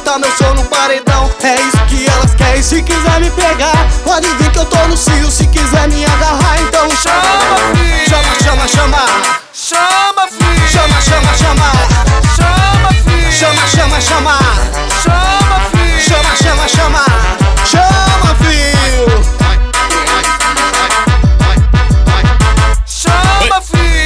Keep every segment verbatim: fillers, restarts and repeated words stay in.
botar meu som no paredão. É isso que elas querem, se quiser me pegar, pode vir que eu tô no cio. Se quiser me agarrar, então chama, filho. Chama, chama, chama. Chama, filho. Chama, chama, chama. Chama, filho. Chama, chama, chama. Chama, filho. Chama, chama, chama. Chama, filho. Chama, filho.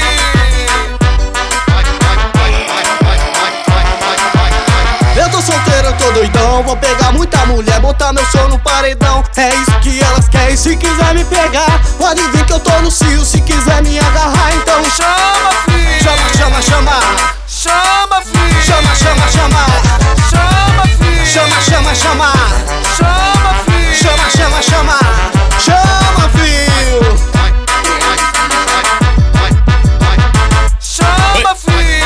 Eu tô solteiro, eu tô doidão, vou pegar muita mulher, botar meu som no paredão. É isso que elas querem, se quiser me pegar, pode vir que eu tô no cio. Se quiser me agarrar, então Chama, filho. chama, chama, chama. Chama, filho. Chama, chama, chama. Chama, filho. Chama, chama, chama. Chama, filho. Chama, chama, chama. Chama, filho. Chama, filho.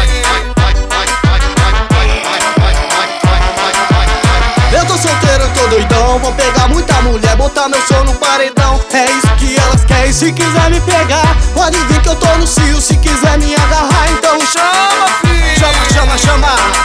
Eu tô solteiro, eu tô doidão, vou pegar muita mulher, botar meu som no paredão. É isso que elas querem, se quiser me pegar, pode vir que eu tô no cio. Se quiser me agarrar, então Chama, filho. chama, chama, chama.